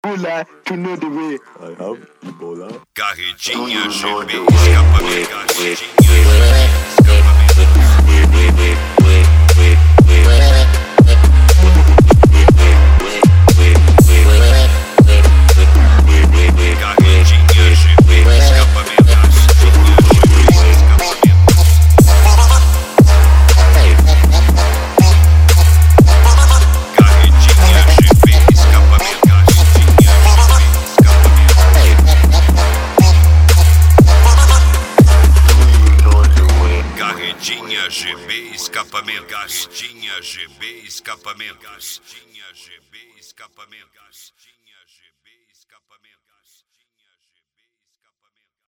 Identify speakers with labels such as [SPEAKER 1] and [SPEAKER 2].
[SPEAKER 1] Ebola, you know the way.
[SPEAKER 2] I have Ebola.
[SPEAKER 3] Carretinha, GB, escapamento, GB escapamentos, tinha GB escapamentos, tinha GB escapamentos.